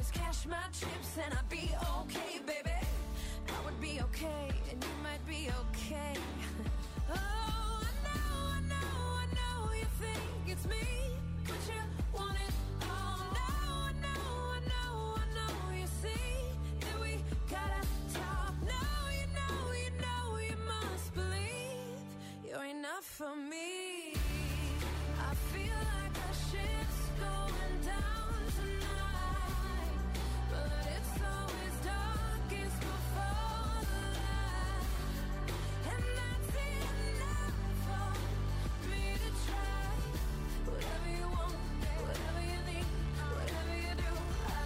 always cash my chips and I'd be okay, baby. I would be okay, and you might be okay. Oh, I know you think it's me, but you want it all. No, I know you see that we gotta talk. No, you must believe you're enough for me. I feel like our ship's going down tonight, but it's always darkest before the light, and that's enough for me to try. Whatever you want, whatever you need, whatever you do,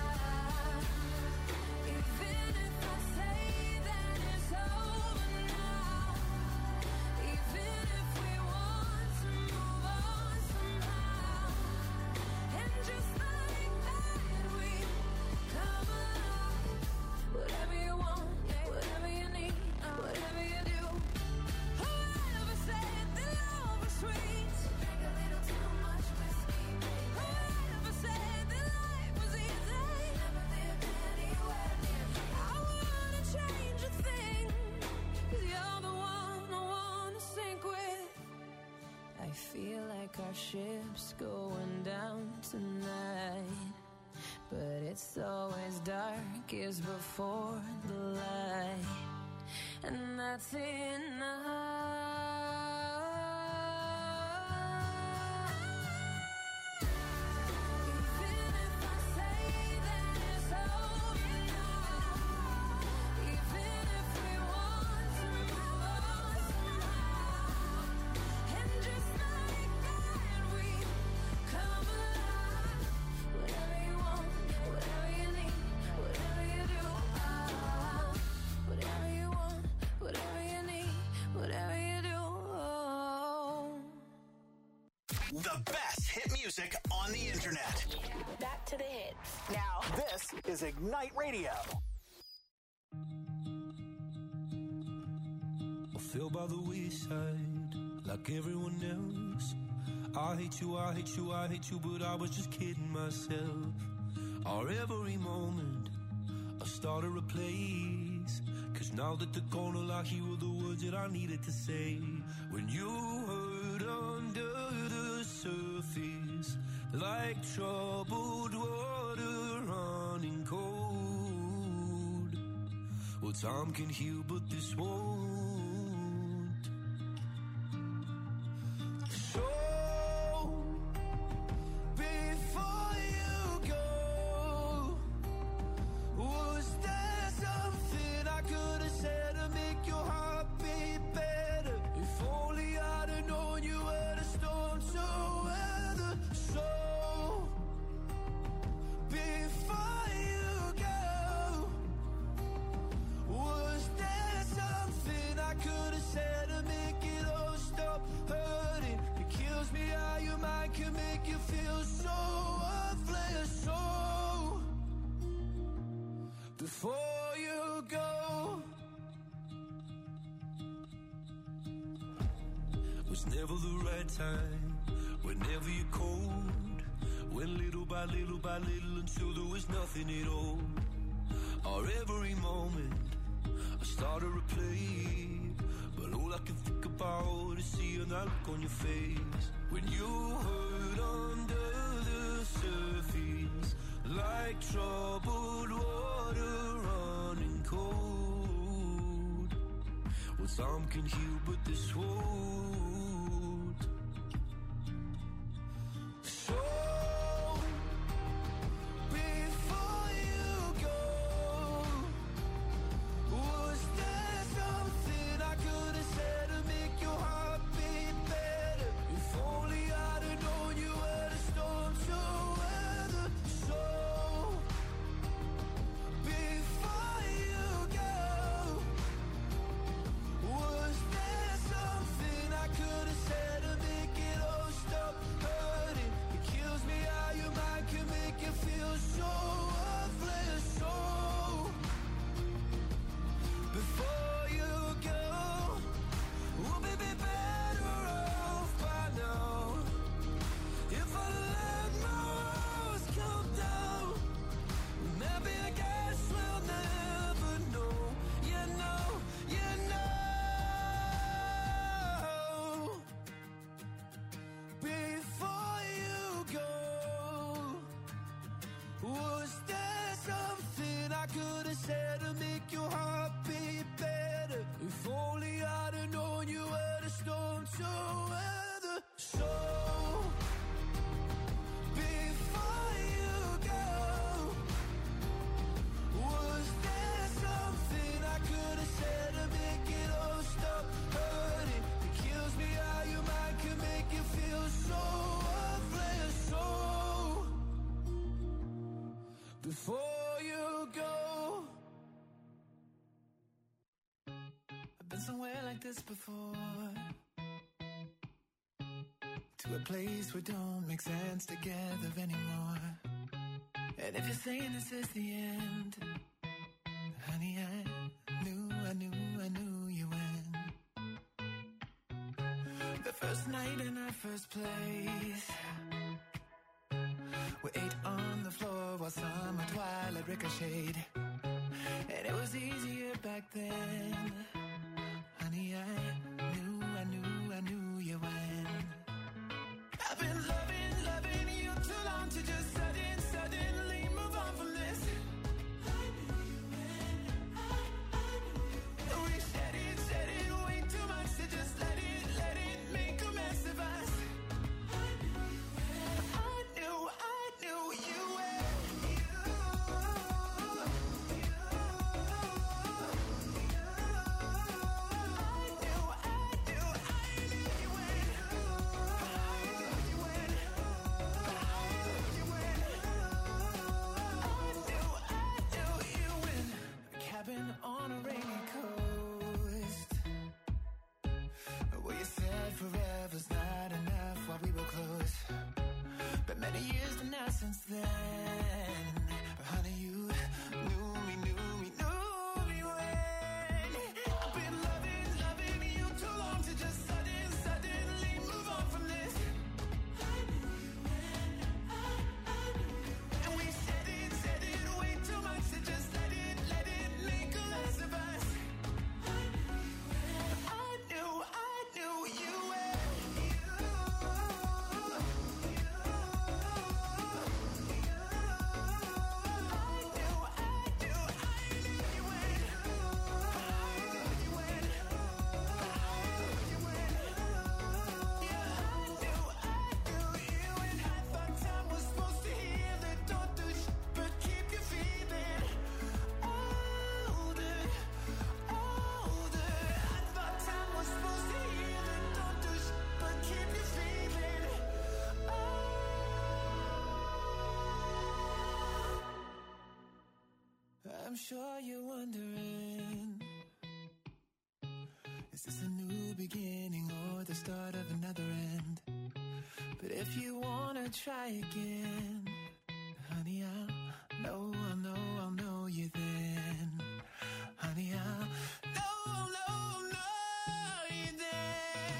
even if I say that it's over now, even if we want to move on somehow, and just like that we come alive. Whatever you want, whatever you need, whatever you do. Whoever said that love was sweet? Drink a little too much whiskey, baby. Whoever said that life was easy? Never lived anywhere near me. I wouldn't change a thing, 'cause you're the one I wanna sink with. I feel like our ship's going down tonight, but it's always darkest before the light, and that's enough. Even if I say that it's over now, even if we want to move on somehow, and just like that we come alive. Whatever you want, whatever you need, whatever you do, whatever you want, whatever you need, whatever you do. The best hit music on the internet. Back to the hits. Now, this is Ignite Radio. I fell by the wayside like everyone else. I hate you, I hate you, I hate you, but I was just kidding myself. Our every moment I started a place, 'cause now that they're gone, all I hear were the words that I needed to say. When you hurt under the surface, like troubled water running cold. Well, time can heal, but this won't. So, before you go, was there something I could have said to make your heart beat better? If only I'd have known you were the storm to weather. So, before you go, was there something I could have said to make it all stop hurting? It kills me how your mind can make you feel so worthless. So, before you go, was never the right time, whenever you're cold, went little by little until there was nothing at all. Our every moment I started to play, but all I can think about is seeing that look on your face. When you hurt under the surface, like troubled water running cold. Well, some can heal, but this won't. So, before you go, was there something I could have said to make your heart beat better? If only I'd have known you were the storm to weather. So, before you go, was there something I this before. To a place where don't make sense together anymore. And if you're saying this is the end, honey, I knew you win. The first night in our first place, we ate on the floor while summer twilight ricocheted. And it was easier back then. Honey, I knew you win. I've been loving you too long to just suddenly move on from this. I knew you win. I knew you win. We said it way too much to just let it make a mess of us. I knew you win. I knew you win. On a rainy coast, where you said forever's not enough while we were close. But many years now since then, honey, you knew me when. I've been loving you too long to just suddenly move on from this. I knew you when. I knew you. And we said it way too much to just let it make a mess of us. I knew you were. I'm sure you're wondering, is this a new beginning or the start of another end? But if you wanna try again, honey, I'll know you then. Honey, I'll know you then.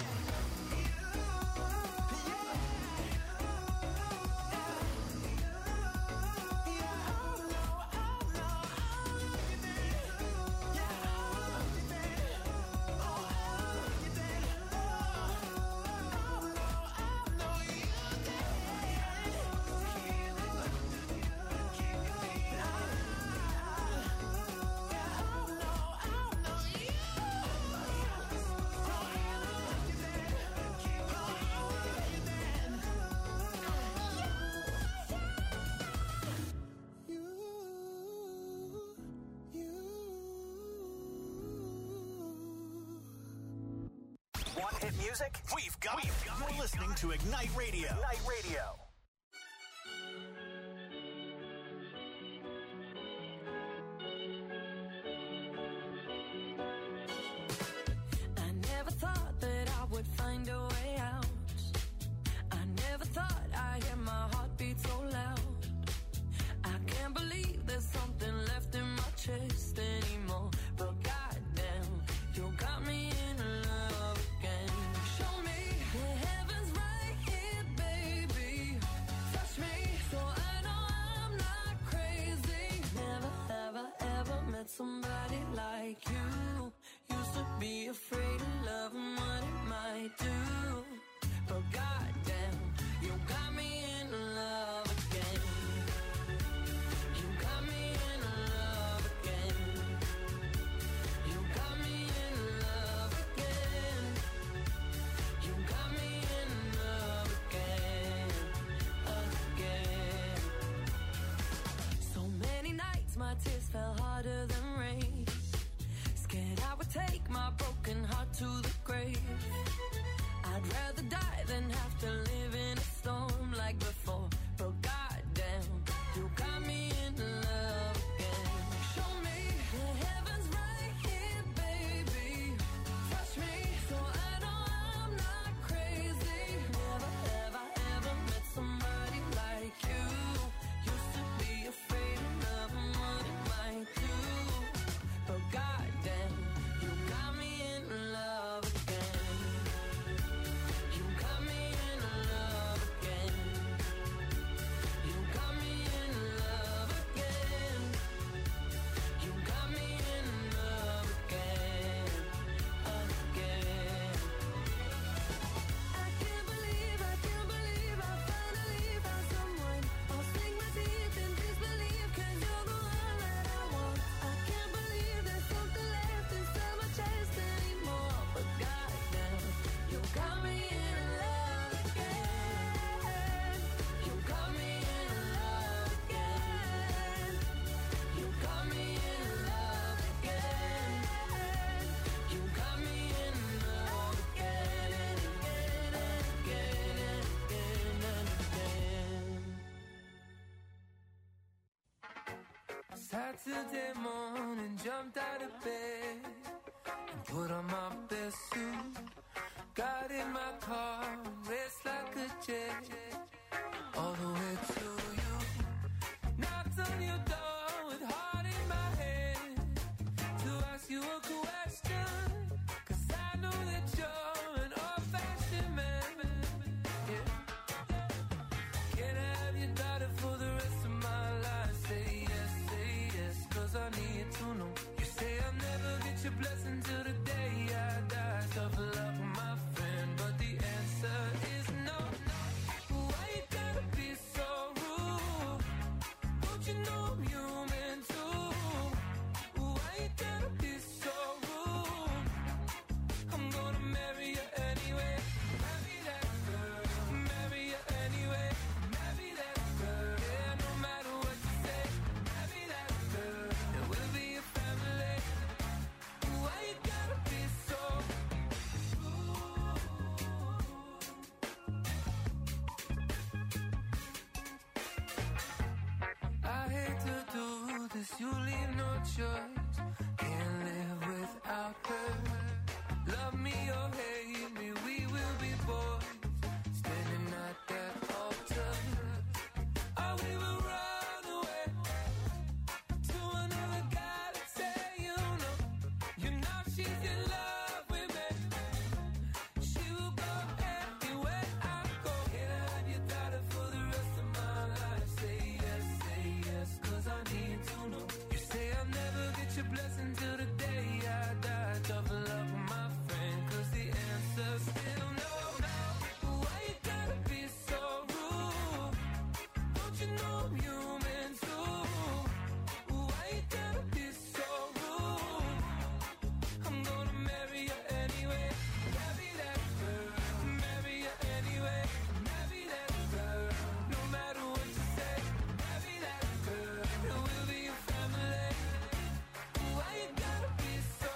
Want hit music? We've got it. You're listening to Ignite Radio. Ignite Radio. I never thought that I would find a way out. I never thought I'd hear my heartbeat so loud. I can't believe there's something left in my chest anymore. But goddamn, you got me in love again. Show me the heavens right here, baby. Saturday morning, jumped out of bed and put on my best suit. Got in my car, raced like a jet, all the way to you. Knocked on your door with heart in my head to ask you a question, 'cause I know that you're an old-fashioned man. Yeah. Can I have your daughter for the rest of my life? Say yes, 'cause I need to know. You say I'll never get your blessing till the day I die. Tough love for my friend, but the answer is no. Why you gotta be so rude? Don't you know I'm human too? Why you gotta be so rude? I'm gonna marry you anyway. Marry that girl. Marry you anyway. Marry that girl. Yeah, no matter what you say. Marry that girl. And we'll be a family. Why you gotta be so rude? I hate to do this, you leave no choice. Can't live without her. Love me or hate me, we will be boys. Standing at that altar. Oh, we will run away to another guy that say you know she's in love with me. She will go anywhere I go. Can I have your daughter for the rest of my life? Say yes, 'cause I need to know. You say I'll never get your blessing till the day I die. Tough love for my friend, 'cause the answer's still no. Why you gotta be so rude? Don't you know I'm human too? Why you gotta be so rude? I'm gonna marry you anyway. Marry that girl. Marry you anyway. Marry that girl. No matter what you say. Marry that girl. And we'll be a family. Why you gotta be so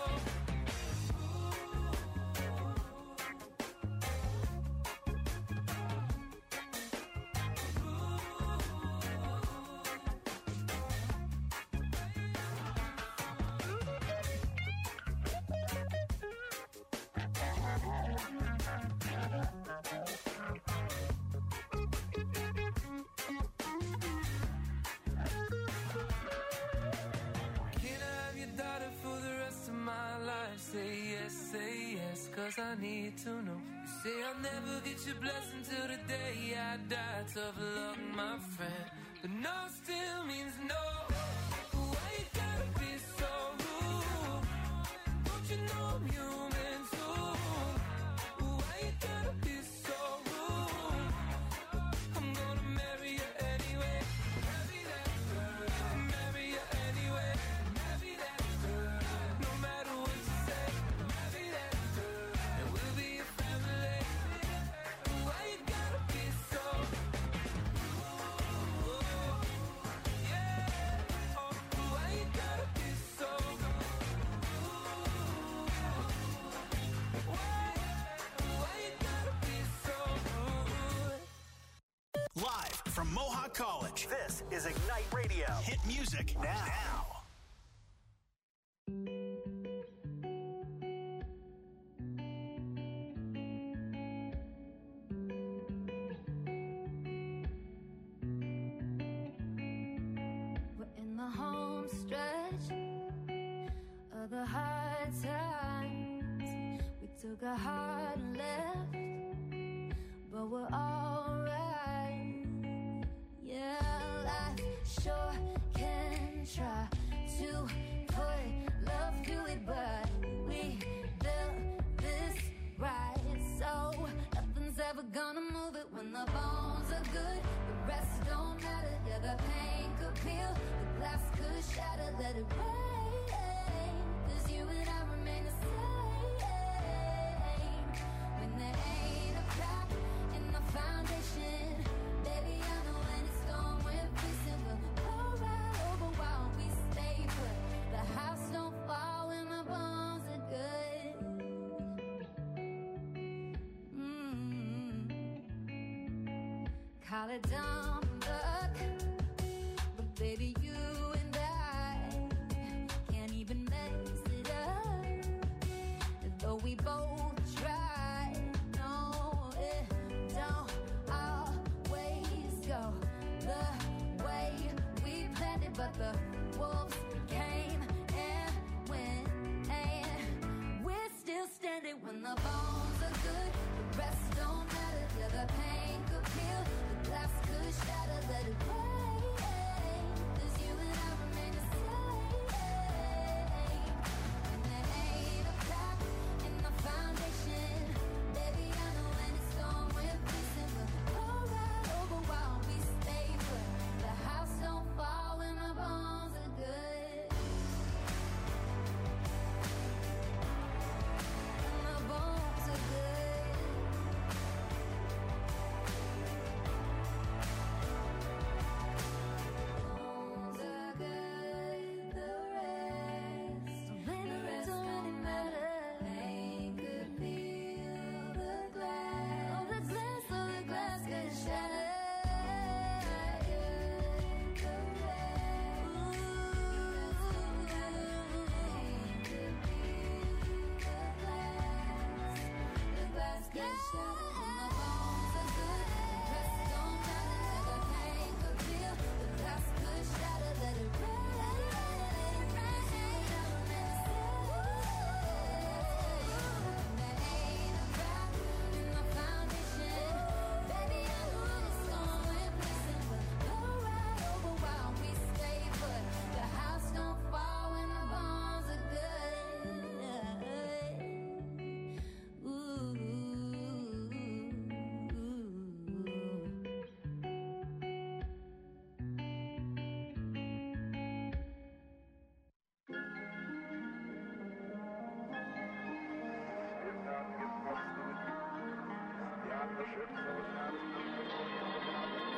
Can I have your daughter for the rest of my life? Say yes, 'cause I need to know. You say I'll never get your blessing till the day I die. Tough luck, my friend, but no still means no. Why you gotta be so rude? Don't you know I'm human too? Why you gotta be so rude? I'm gonna marry you anyway. Marry that girl. Marry you anyway. Marry that girl. No matter what you say. Marry that girl. And we'll be a family. Why you gotta be so rude? Yeah. Oh, why you gotta be so rude? Why you gotta be so rude? Live from Mohawk College, this is Ignite Radio. Hit music now. We're in the home stretch of the hard times. We took a hard left, but we're alright. Yeah, life sure can try to put love to it, but we built this right, so nothing's ever gonna move it. When the bones are good, the rest don't matter. Yeah, the pain could peel, the glass could shatter. Let it rain, 'cause you and I remain the same. When there ain't a crack in the foundation, baby, I know when it's storm, we're facing. We'll go right over while we stay put. The house don't fall when the bones are good. Call it dumb luck, but baby, you and I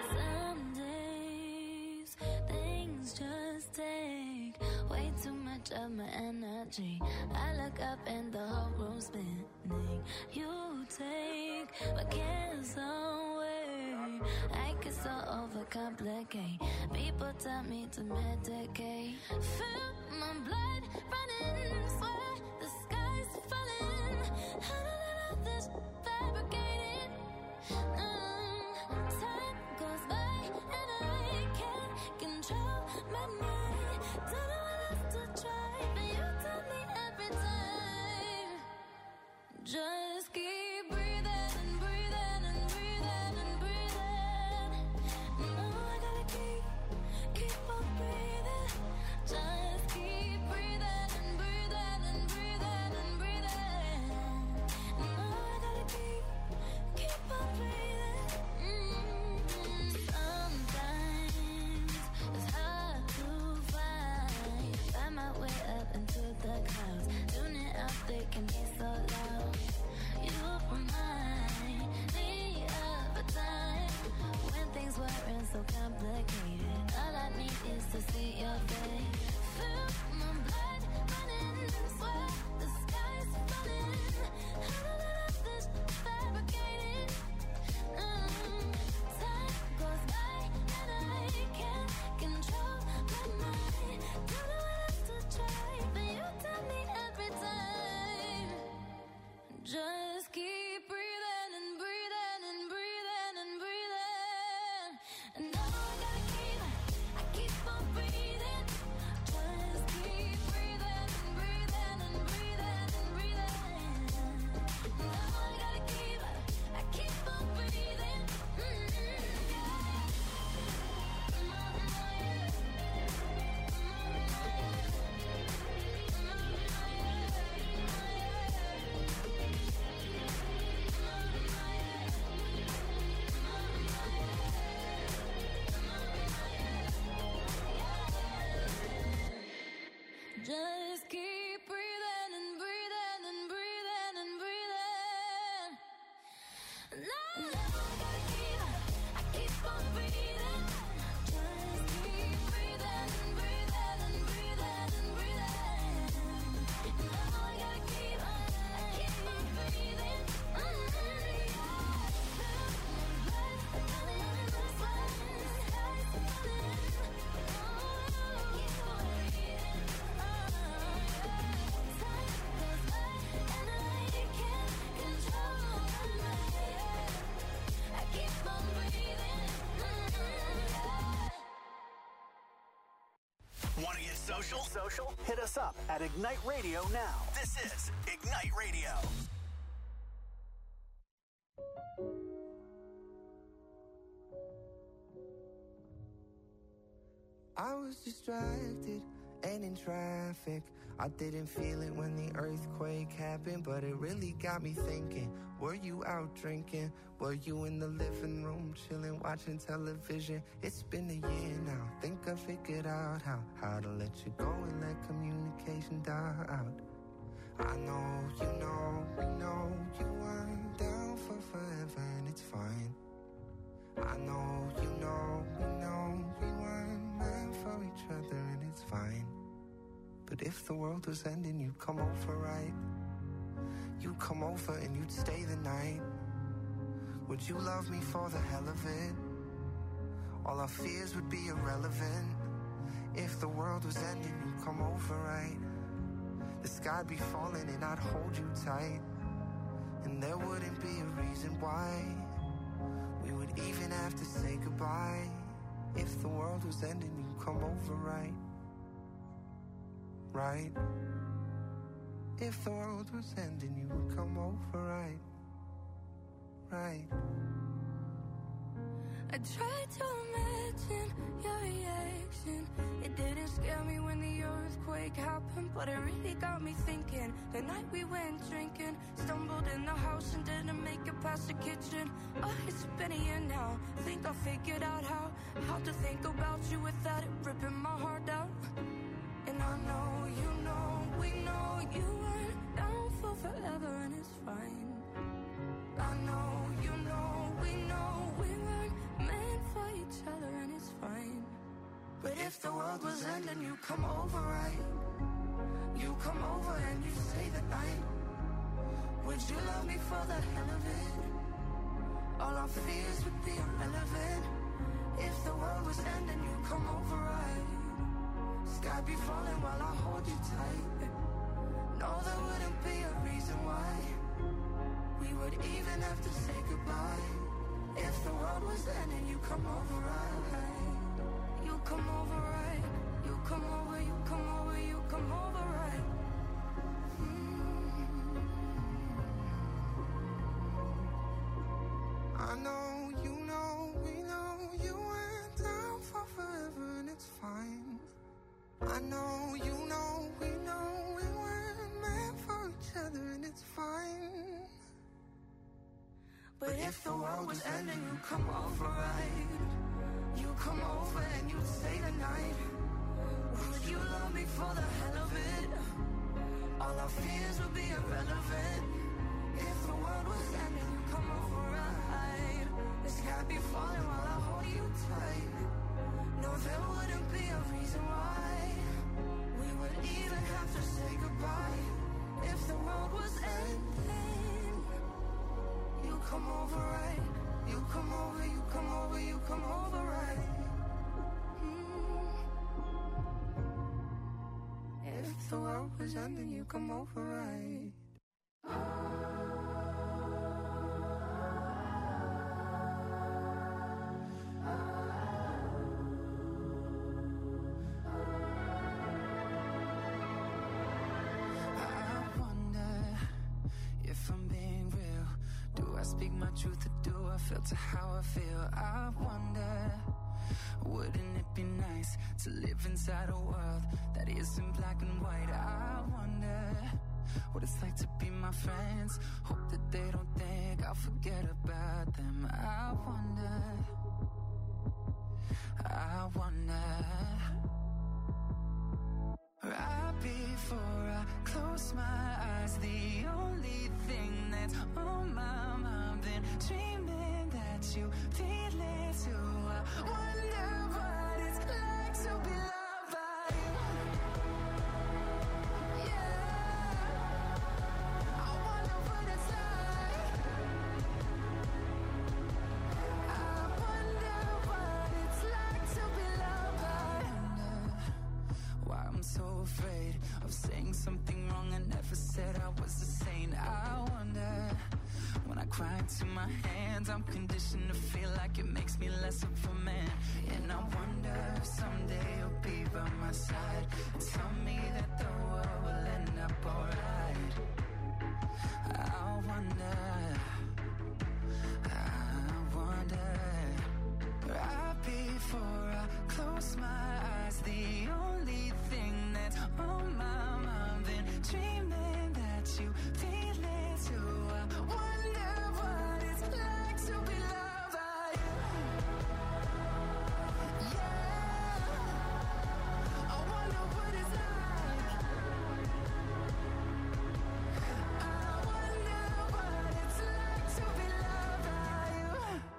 Some days things just take way too much of my energy. I look up and the whole room's spinning. You take my cares away. I get so overcomplicate. People tell me to medicate. Feel my blood running, swear the sky's falling. How do I let this fabricated? Time goes by and I can't control my mind. Don't know what else to try, but you tell me every time. Just keep breathing and breathing and breathing and breathing. No, I gotta keep on breathing. Just keep breathing and breathing and breathing and breathing. No, I gotta keep on breathing. Sometimes it's hard to find my way up into the clouds. Tuning out, they can be so loud. You remind me of a time when things weren't so complicated. All I need is to see your face. Feel my blood running, swear the sky's falling. How do I let this fabricated? Time goes by and I can't control my mind. Don't know what else to try, but you tell me every time. Just keep breathing and breathing and breathing and breathing. And now I gotta keep on breathing. Just keep breathing and breathing and breathing and breathing. Now I gotta keep on breathing. Just keep breathing and breathing and breathing and breathing. Now I gotta keep on breathing. Just keep breathing and breathing and breathing and breathing. Now I gotta keep on breathing. Want to get social? Hit us up at Ignite Radio now. This is Ignite Radio. I was distracted and in traffic. I didn't feel it when the earthquake happened, but it really got me thinking. Were you out drinking? Were you in the living room chilling, watching television? It's been a year now. Think I figured out how to let you go and let communication die out. I know, we know you weren't down for forever and it's fine. I know, we know we weren't meant for each other and it's fine. But if the world was ending, you'd come over, right? You'd come over and you'd stay the night. Would you love me for the hell of it? All our fears would be irrelevant. If the world was ending, you'd come over, right? The sky'd be falling and I'd hold you tight. And there wouldn't be a reason why we would even have to say goodbye. If the world was ending, you'd come over, right? Right? If the world was ending, you would come over, right? Right? I tried to imagine your reaction. It didn't scare me when the earthquake happened, but it really got me thinking. The night we went drinking, stumbled in the house and didn't make it past the kitchen. Oh, it's been a year now. Think I figured out how to think about you without it ripping my heart out. And I know, we know you weren't down for forever and it's fine. I know, we know we weren't meant for each If the world was ending, you come over, right? You come over and you stay the night. Would you love me for the hell of it? All our fears would be irrelevant. If the world was ending, you come over, right? Sky be falling while I hold you tight. No, there wouldn't be a reason why we would even have to say goodbye. If the world was ending, you come over, right? You come over, right? You come over, you come over, you come over, right? I know, you know, we know you went down for forever and it's fine. I know, you know, we know we weren't meant for each other and it's fine. But if the world was ending, you come over, right? You come over and you stay the night. Would you love me for the hell of it? All our fears would be irrelevant. If the world was ending, you come over, right? The sky be falling while I hold you tight. No, there wouldn't be a reason why we would even have to say goodbye. If the world was ending, you come over, right? You come over, you come over, you come over, right? If the world was ending, you come over, right? Speak my truth or do I filter how I feel? I wonder, wouldn't it be nice to live inside a world that isn't black and white? I wonder what it's like to be my friends. Hope that they don't think I'll forget about them. I wonder right before I close my eyes, the only thing that's on my mind, been dreaming that you feel it too. I wonder what it's like to be loved by you. Yeah, I wonder what it's like. I wonder what it's like to be loved by you. Why I'm so afraid of saying something wrong. I never said I was a saint. I wonder, when I cry to my hands, I'm conditioned to feel like it makes me less of a man. And I wonder if someday you'll be by my side and tell me that the world will end up alright. I wonder right before I close my eyes, the only thing that's on my mind, been dreaming that you feel it too. I wonder what it's like to be loved by you. Yeah, I wonder what it's like. I wonder what it's like to be loved by you.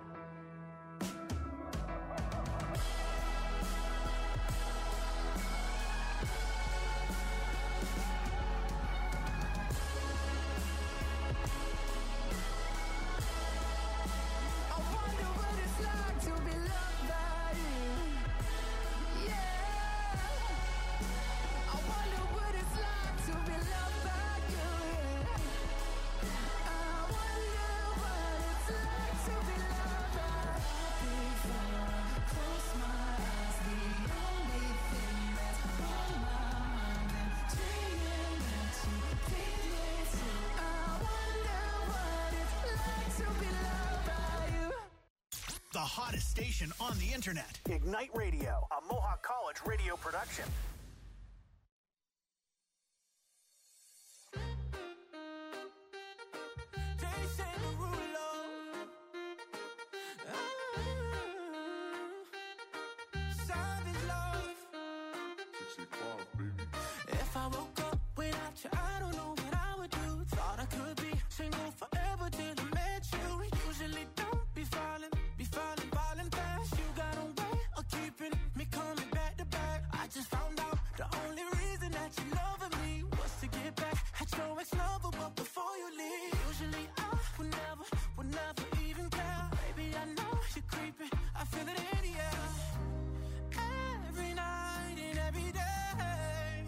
The hottest station on the internet. Ignite Radio, a Mohawk College radio production. If I woke up without you, I don't know what I would do. Thought I could be single forever till I met you. Usually don't be falling fast. You got a way of keeping me coming back to back. never even care. Baby, I know you're creeping, I feel it in the air. Every night and every day,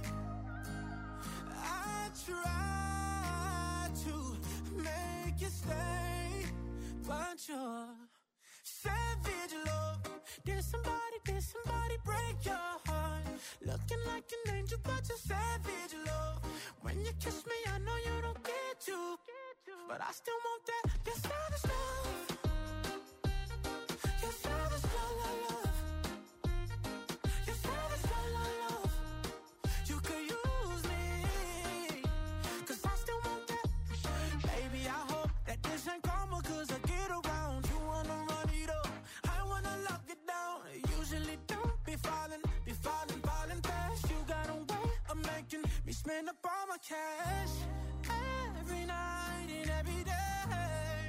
I try to make you stay, but you're savage love. Did somebody break your heart? Looking like an angel, but you're savage love. When you kiss me, I know you don't get to, but I still want that. Your savage love. Your savage love, love, love. Your savage love, love, love. You could use me, 'cause I still want that. Baby, I hope that this ain't karma, 'cause I get around. You wanna run it up, I wanna lock it down. Usually don't be falling fast. You got a way of making me spend up all my cash. Every night and every day,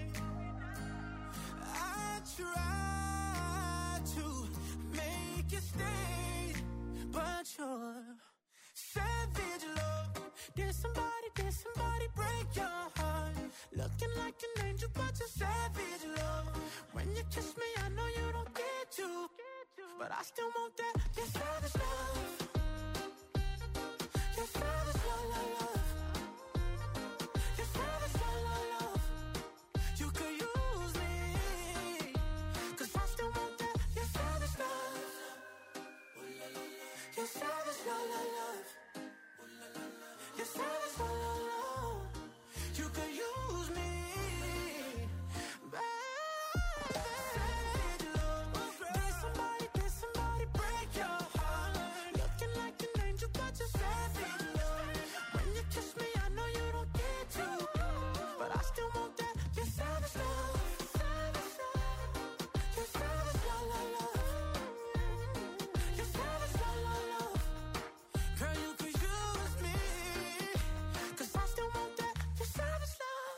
I try to make you stay, but you're savage love. Did somebody break your heart? Looking like an angel, but you're savage love. When you kiss me, I know you don't get to, but I still want that. Your savage love. Your savage love, love, love. Your savage love, love, love. You could use me, 'cause I still want that. Your savage love. Your savage love, love, love. Your savage love, love, love. You could use me, baby. Savage love. Did somebody break your heart? Looking like an angel, but you're savage love. When you kiss me, I know you don't get to, but I still want that. Your savage love. Your savage love, love, love. Your savage love, love, love. Girl, you could use me, 'cause I still want that. Your savage love.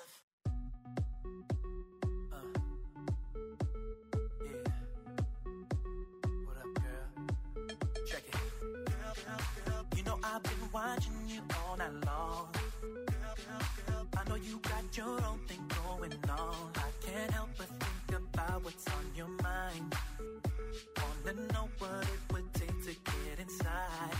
Yeah. What up, girl? Check it. You know I've been watching you all night long. I know you got your own thing going on. I can't help but think about what's on your mind. Wanna know what it would take to get inside.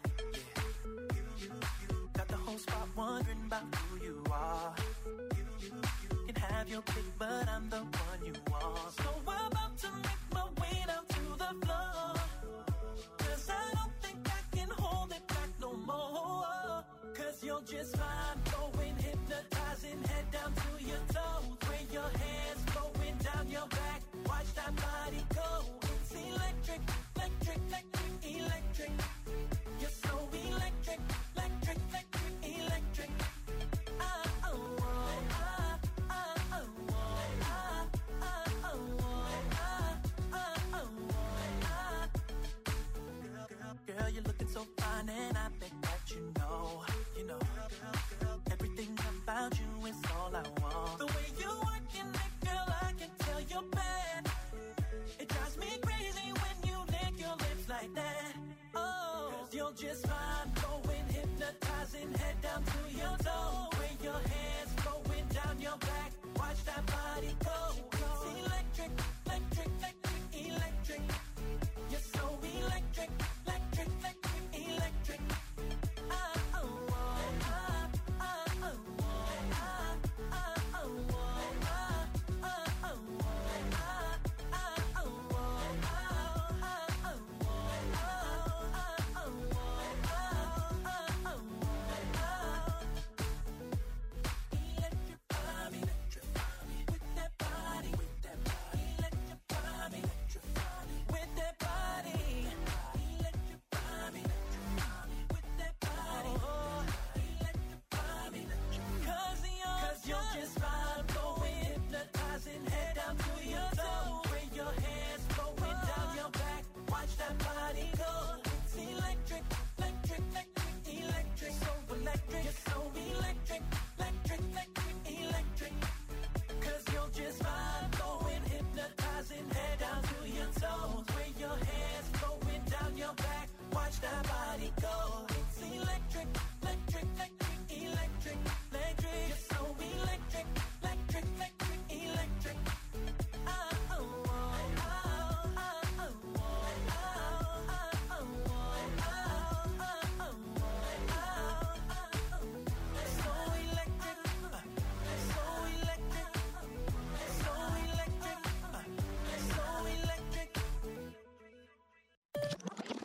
Got the whole spot wondering about who you are. Can have your pick, but I'm the one you want. So I'm about to make my way down to the floor, 'cause I don't think I can hold it back no more. 'Cause you're just fine, going hypnotizing, head down to your toes. Where your hands flowing down your back, watch that body go. It's electric, electric, electric, electric. You're so electric, electric, electric, electric. Girl, you're looking so fine, and I think that you know, everything about you is all I want. The way you working it, girl, I can tell you're bad. It drives me crazy when you lick your lips like that. Oh, 'cause you're just fine, going hypnotizing, head down to your toe. Where your hands flowing down your back, watch that body go. It's electric, electric, electric, electric. You're so electric, electric, electric, electric.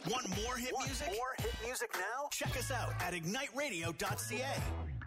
Want more hit music? More hit music now? Check us out at igniteradio.ca.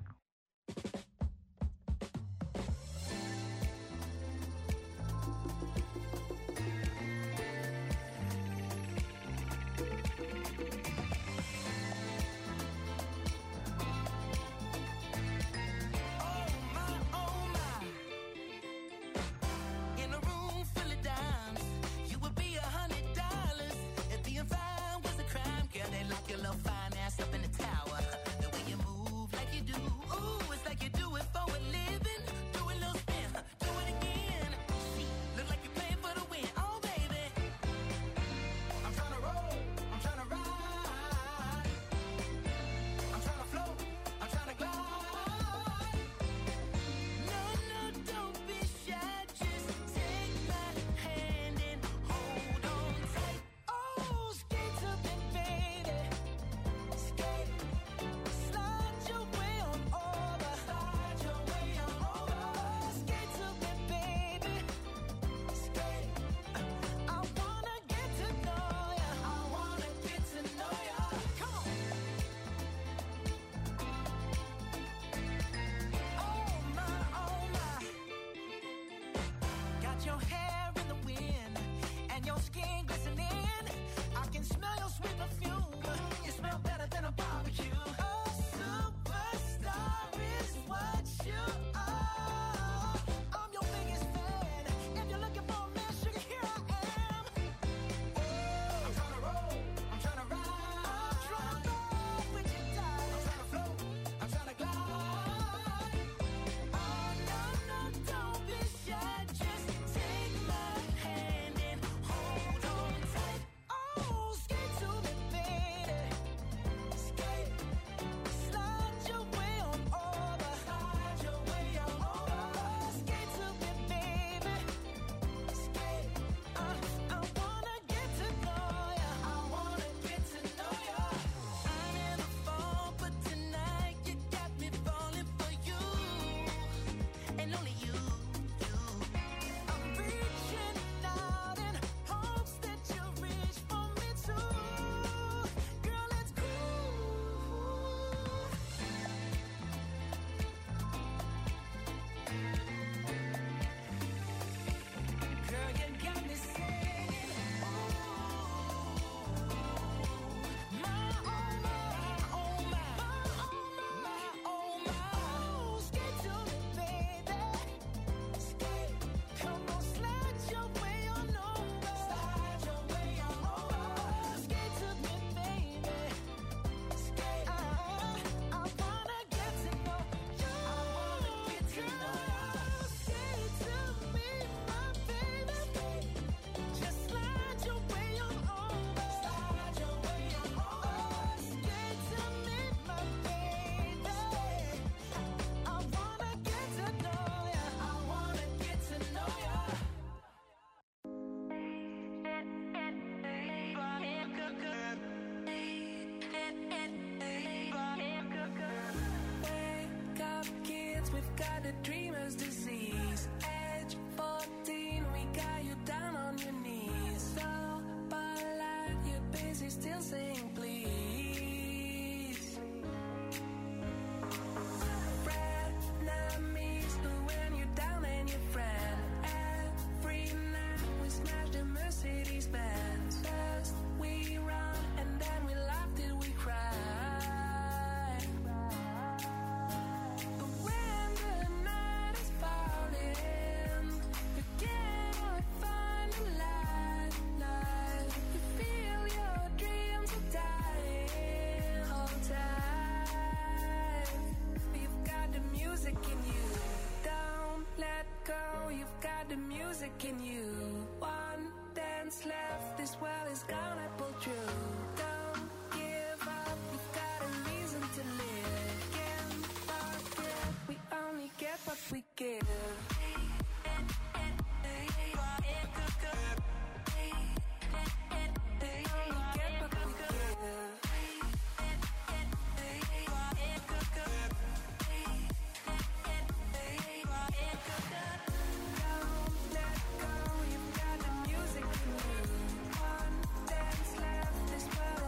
In you, one dance left. This world is gonna pull through. Don't give up. You've got a reason to live. Can't forget. We only get what we give. This world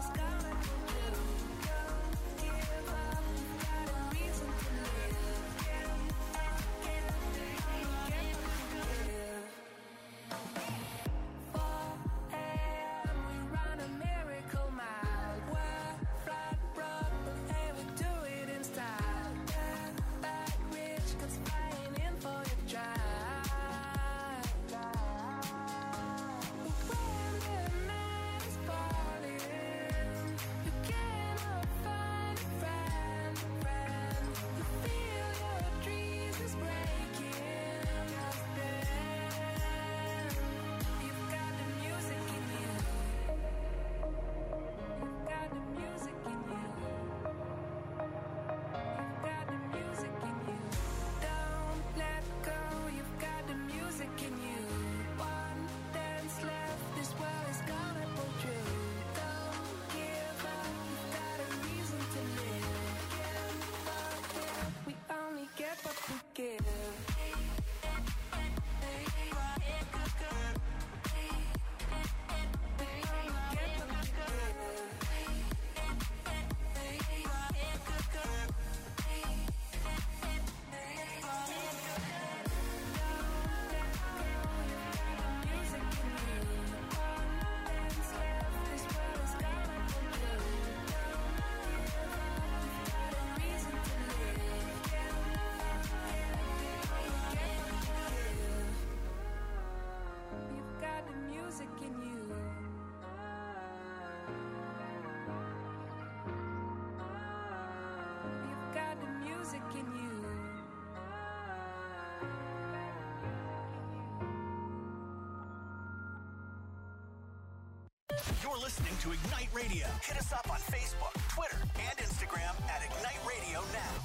You're listening to Ignite Radio. Hit us up on Facebook, Twitter, and Instagram at Ignite Radio Now.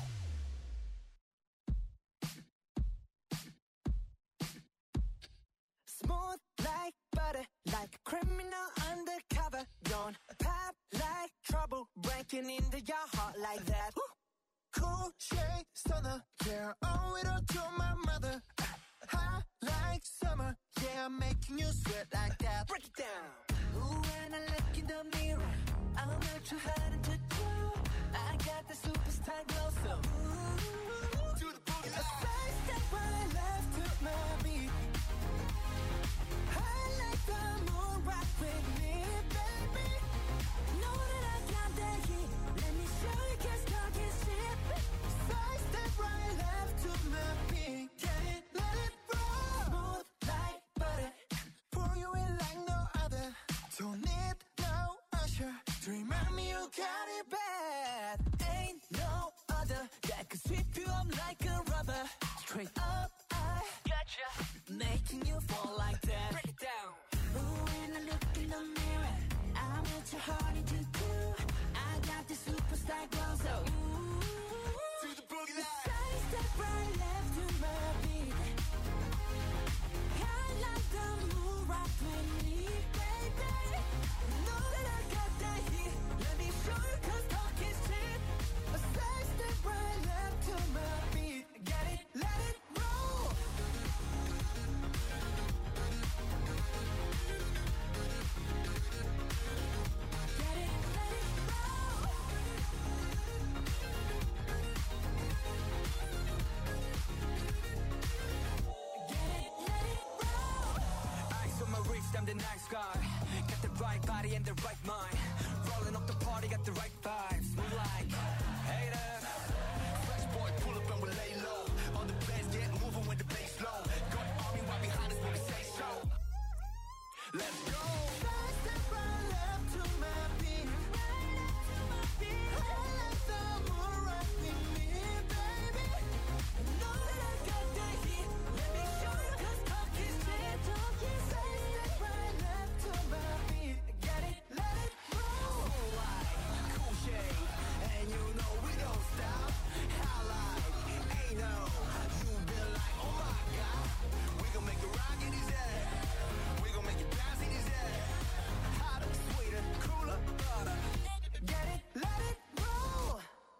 Smooth like butter, like a criminal undercover. Don't pop like trouble, breaking into your heart like that. Cool shade stunner, yeah, owe it all to my mother. Hot like summer, yeah, I'm making you sweat like that. Break it down. Ooh, when I look in the mirror, I'm not too hard to do. I got the superstar glow, so ooh, to the boogie line. A side step right left to my beat. I like the moon rock with me, baby. Know that I got that heat. Let me show you, 'cause talk is cheap. Side step right left to my beat. Get it, let it roll. Smooth like butter. Pour you in like no other. Don't need no usher to remind me you got it bad. Ain't no other that could sweep you up like a rubber. Straight up, I gotcha, making you fall like that. Break it down. Ooh, when I look in the mirror, I'm what your heart to do. I got the superstar glow, so ooh, to the boogie line. Side step right left to my beat. I like the moon rock with me, baby. Know that I got that heat. Let me show you, 'cause talk is cheap. A side step right left to my beat. Get it, let it roll. Get it, let it roll. Get it, let it roll. Eyes on my wrist, I'm the nice guy. Got the right body and the right mind. Rolling up the party, got the right vibes. We like haters. Fresh boy, pull up and we lay low. On the bass, get moving with the bass low. Got army right behind us when we say so. Let's go. Side step right left to my beat. I like the moon rock with me, baby. Know that I got that heat. Let me show you, 'cause talk is cheap. Side step right left to my beat. Get it, let it roll. Cool light, cool shade, and you know we don't stop. Highlight, ain't no, you been like, oh my god. We gon' make it rock in his head. We gon' make it bounce in his head. Hotter, sweeter, cooler, butter. Get it, let it roll.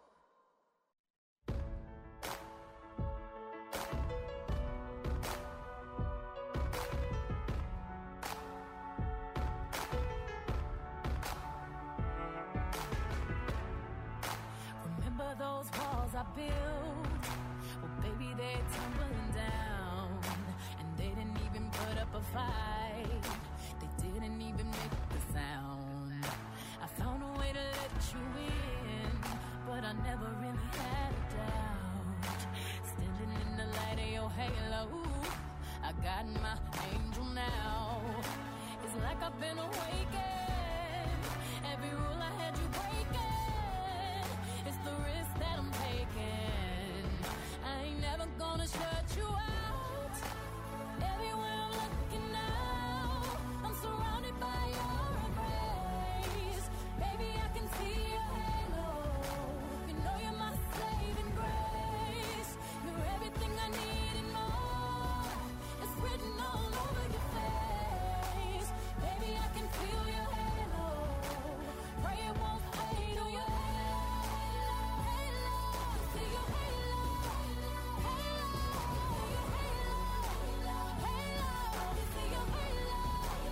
Remember those walls I built? Well, baby, they're tumbling down. And they didn't even put up a fight. They didn't even make the sound. I found a way to let you in, but I never really had a doubt. Standing in the light of your halo, I got my angel now. It's like I've been awakened. Every rule I had you breaking. It's the risk that I'm taking. I ain't never gonna shut you out. Everywhere I'm looking now, I'm surrounded by your embrace. Baby, I can see your halo. You know you're my saving grace. You're everything I need and more. It's written all over your face. Baby, I can feel your halo. Pray it won't fade away. Halo, see your halo. See your halo.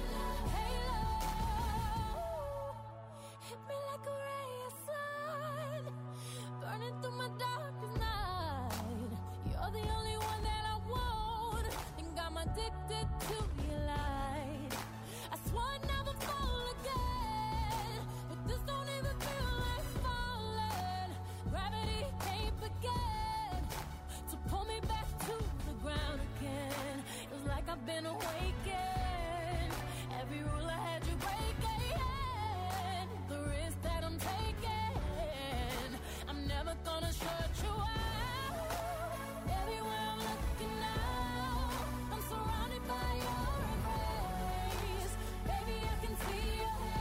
Hit me like a ray of sun, burning through my darkest night. You're the only one that I want. Think I'm addicted to your light. I swore I'd never fall again, but this don't even feel like falling. Gravity can't begin to pull me back to the ground again. It's like I've been awakened. Every rule I had you breaking. The risk that I'm taking, I'm never gonna shut you out. Everywhere I'm looking now, I'm surrounded by your embrace. Baby, I can see your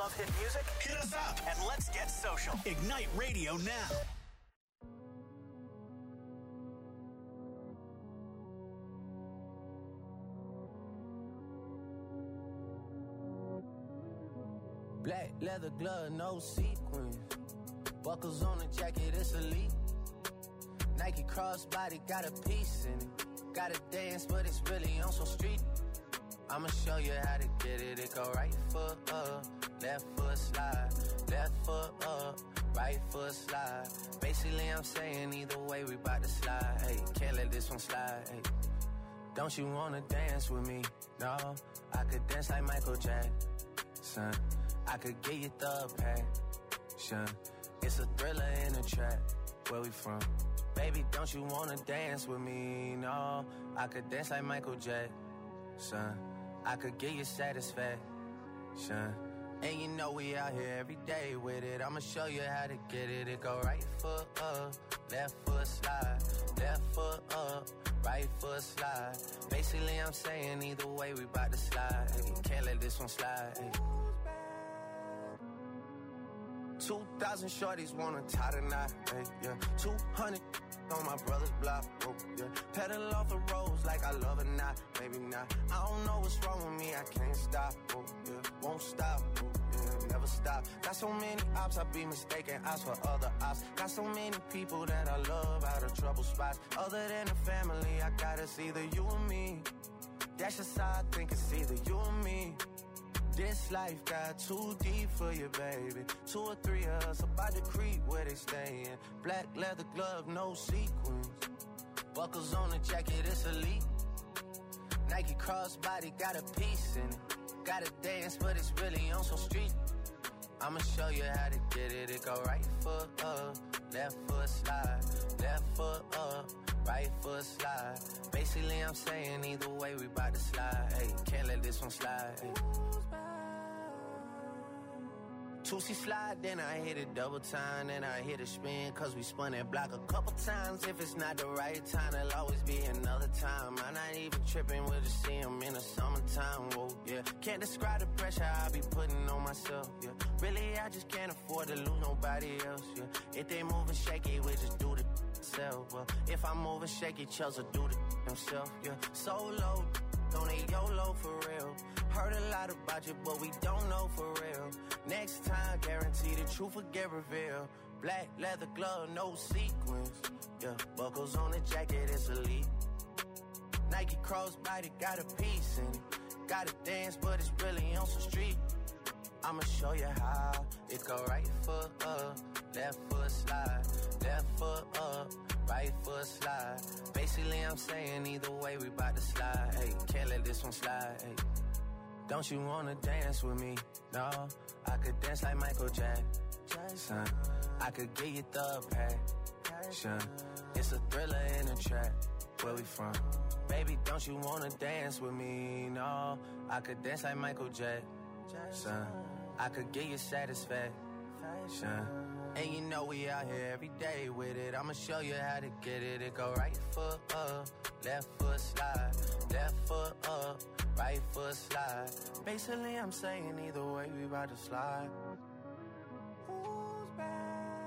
Love hit music? Hit us up and let's get social. Ignite Radio now. Black leather glove, no sequins. Buckles on the jacket, it's elite. Nike crossbody, got a piece in it. Gotta dance, but it's really on some street. I'ma show you how to get it. It go right foot up, left foot slide. Left foot up, right foot slide. Basically, I'm saying either way, we bout to slide. Hey, can't let this one slide. Hey, don't you wanna dance with me? No, I could dance like Michael Jackson. I could get you the passion. It's a thriller in the trap. Where we from? Baby, don't you wanna dance with me? No, I could dance like Michael Jackson. I could get you satisfaction. And you know we out here every day with it. I'ma show you how to get it. It go right foot up, left foot slide. Left foot up, right foot slide. Basically, I'm saying either way, we bout to slide. Hey, can't let this one slide. Hey. 2,000 shorties wanna tie the knot, hey, yeah. 200 on my brother's block, oh, yeah. Pedal off the roads like I love it, not, maybe not. I don't know what's wrong with me, I can't stop, oh, yeah. Won't stop, oh, yeah, never stop. Got so many ops, I be mistaken ops for other ops. Got so many people that I love out of trouble spots. Other than the family, I got it's either you or me. That's just how I think it's either you or me. This life got too deep for you, baby. 2 or 3 of us about to creep where they stayin'. Black leather glove, no sequins. Buckles on the jacket, it's elite. Nike crossbody, got a piece in it. Gotta dance, but it's really on some street. I'ma show you how to get it. It go right foot up, left foot slide. Left foot up, right foot slide. Basically, I'm saying either way, we bout to slide. Hey, can't let this one slide. Hey. 2C slide, then I hit it double time, then I hit a spin, cause we spun that block a couple times. If it's not the right time, there'll always be another time. I'm not even tripping, we'll just see him in the summertime, whoa, yeah. Can't describe the pressure I be putting on myself, yeah. Really, I just can't afford to lose nobody else, yeah. If they moving shaky, we just do the self, well. If I'm moving shaky, Chelsea do the himself, yeah. Solo, don't need YOLO for real. Heard a lot about you, but we don't know for real. Next time, guarantee the truth will get revealed. Black leather glove, no sequins. Yeah, buckles on the jacket, it's elite. Nike crossbody, got a piece in it. Gotta dance, but it's really on some street. I'ma show you how. It go right foot up, left foot slide. Left foot up, right foot slide. Basically, I'm saying either way, we bout to slide. Hey, can't let this one slide. Hey. Don't you wanna dance with me? No, I could dance like Michael Jackson. I could get you the passion. It's a thriller in a trap. Where we from? Baby, don't you wanna dance with me? No, I could dance like Michael Jackson. I could get you satisfaction. And you know we out here every day with it. I'ma show you how to get it. It go right foot up, left foot slide. Left foot up, right foot slide. Basically, I'm saying either way, we about to slide. Who's back?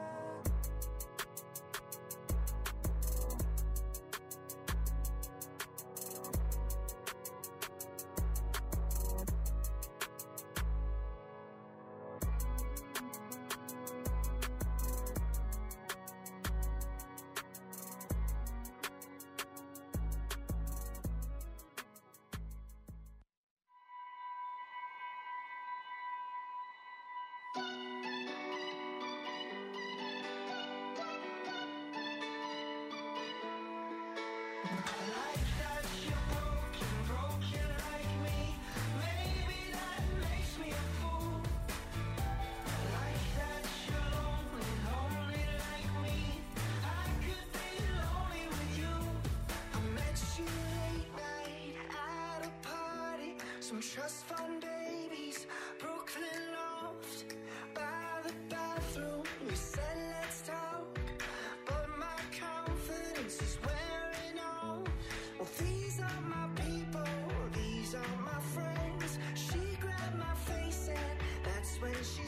Some trust fund babies, Brooklyn loft, by the bathroom. We said let's talk, but my confidence is wearing off. Well, these are my people, these are my friends. She grabbed my face and that's when she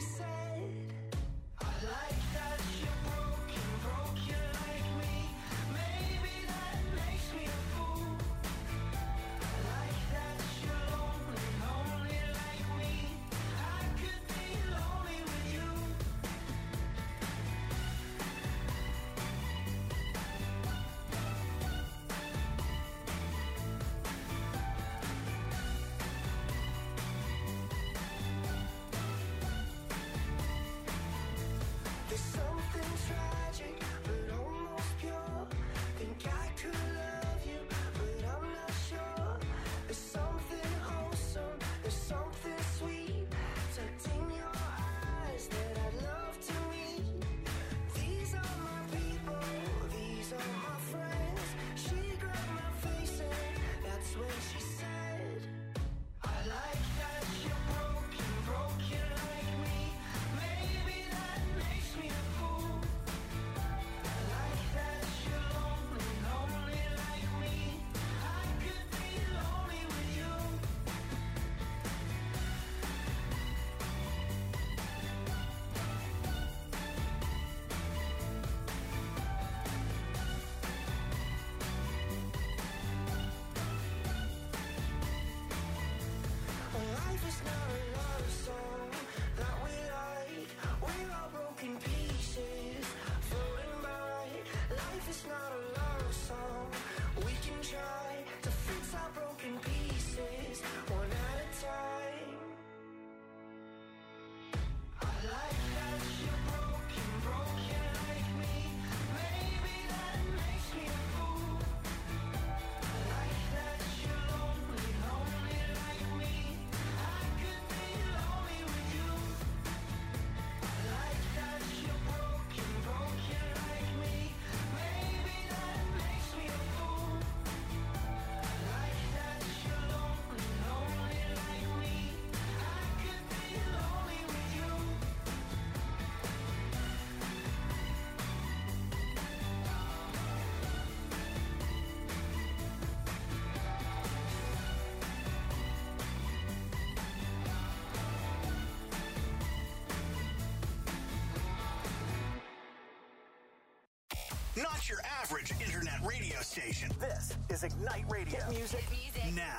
your average internet radio station. This is Ignite Radio. Hit music now.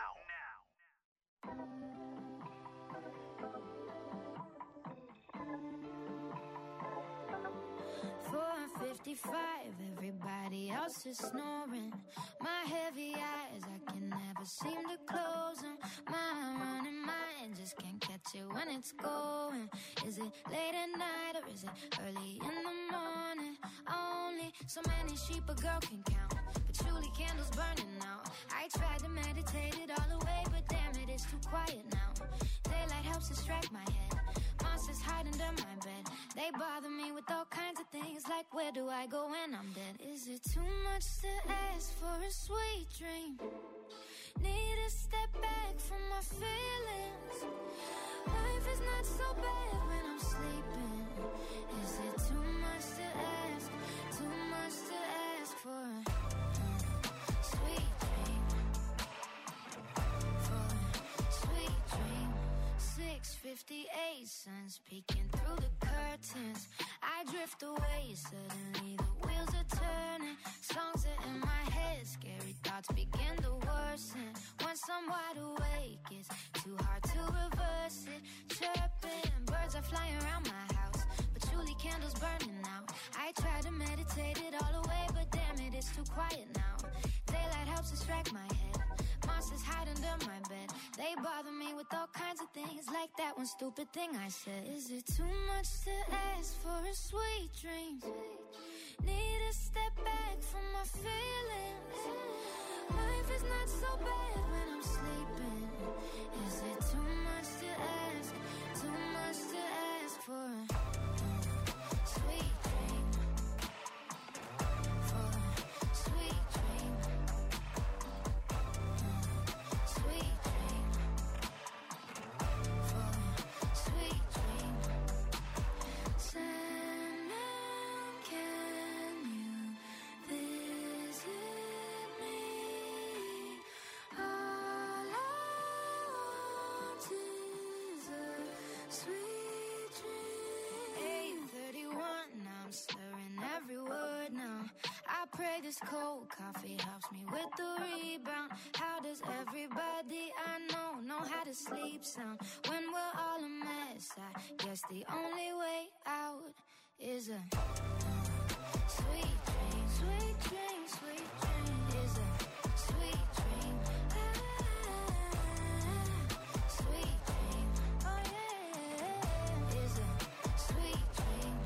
4:55, everybody else is snoring. My heavy eyes, I can never seem to close them. My running mind just can't catch it when it's going. Is it late at night or is it early in the morning? Only so many sheep a girl can count, patchouli candles burning out. I tried to meditate it all away, but damn it, it's too quiet now. Daylight helps distract my head. Monsters hide under my bed. They bother me with all kinds of things, like where do I go when I'm dead? Is it too much to ask for a sweet dream? Need to step back from my feelings. Life is not so bad when I'm sleeping. Is it too much to ask? Too much to ask for a sweet dream? For a sweet dream. 6:58, sun's peeking through the curtains. I drift away, suddenly the wheels are turning. Songs are in my head, scary thoughts begin to worsen. Once I'm wide awake, it's too hard to reverse it. Chirping, birds are flying around my house, patchouli candles burning out. I try to meditate it all away, but damn it, it's too quiet now. Daylight helps distract my head. Monsters hide under my bed. They bother me with all kinds of things, like that one stupid thing I said. Is it too much to ask for a sweet dream? Need to step back from my feelings. Life is not so bad when I'm sleeping. Is it too much to ask? Too much to ask for a sweet dream? For a sweet dream. Sweet dream. For a sweet dream. Sandman, can you visit me? All I want is a sweet dream. 8:31, now I'm slurring every word now. I pray this cold coffee helps me with the rebound. How does everybody I know how to sleep sound when we're all a mess? I guess the only way out is a sweet dream, sweet dream, sweet dream. Is a sweet dream. Sweet dream. Oh yeah. Is a sweet dream.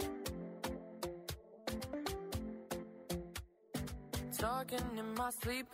Talking in my sleep